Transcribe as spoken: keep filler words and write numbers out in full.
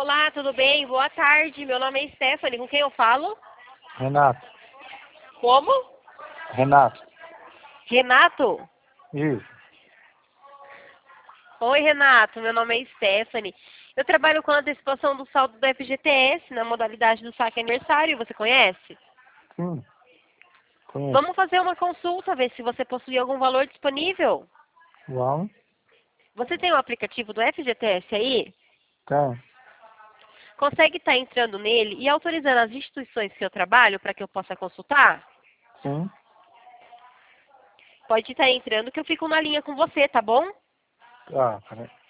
Olá, tudo bem? Boa tarde. Meu nome é Stephanie. Com quem eu falo? Renato. Como? Renato. Renato? Isso. Oi, Renato. Meu nome é Stephanie. Eu trabalho com a antecipação do saldo do F G T S na modalidade do saque aniversário. Você conhece? Sim. Conheço. Vamos fazer uma consulta, ver se você possui algum valor disponível. Vamos? Você tem o aplicativo do F G T S aí? Tem. Consegue estar entrando nele e autorizando as instituições que eu trabalho para que eu possa consultar? Sim. Pode estar entrando que eu fico na linha com você, tá bom? Ah, peraí.